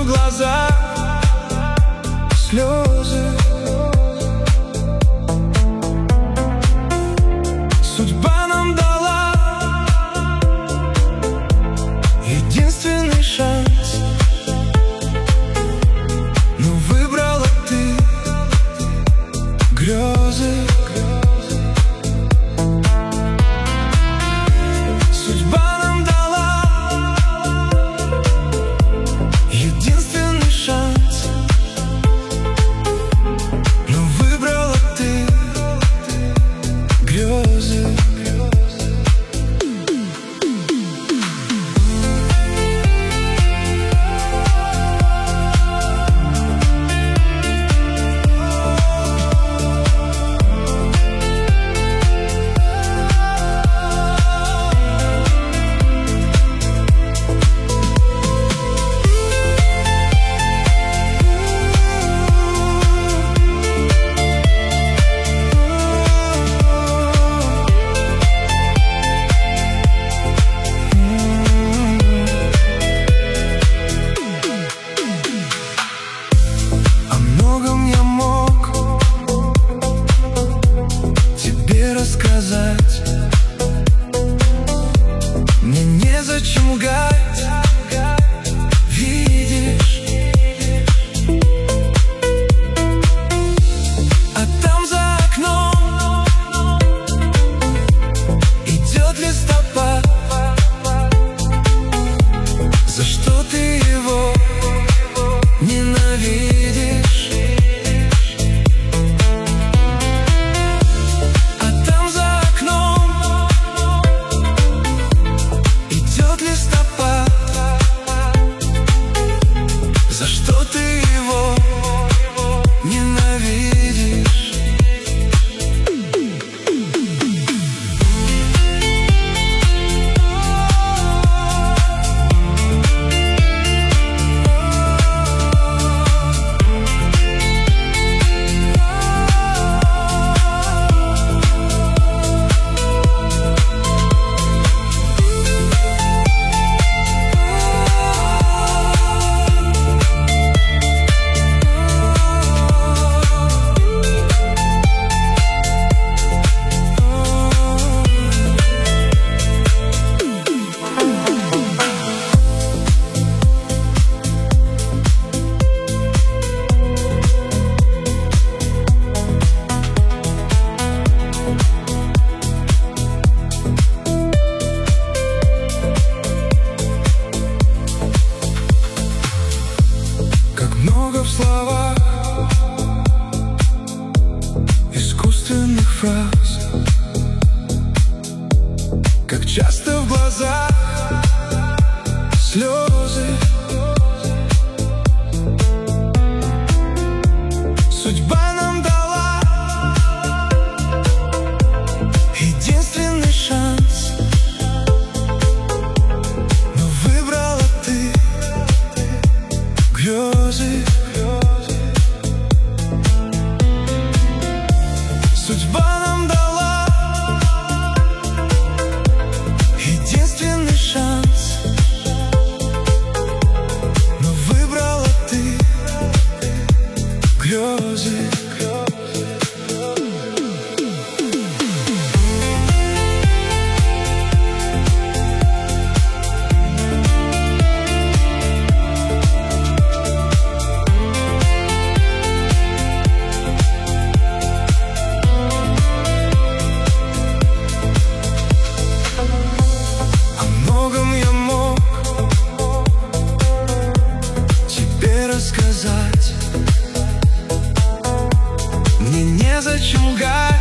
в глазах слезы. Судьба нам дала единственный шанс, но выбрала ты грезы. Судьба нам дала единственный шанс, но выбрала ты грезы. Сказать мне незачем лгать, видишь, а там за окном идет листопад. За что ты его ненавидишь? За что ты его ненавидишь? Много в словах искусственных фраз, как часто в глазах слезы. Судьба нам дала единственный шанс, но выбрала ты грезы. Судьба нам дала единственный шанс, но выбрала ты грезы. Сказать мне незачем лгать.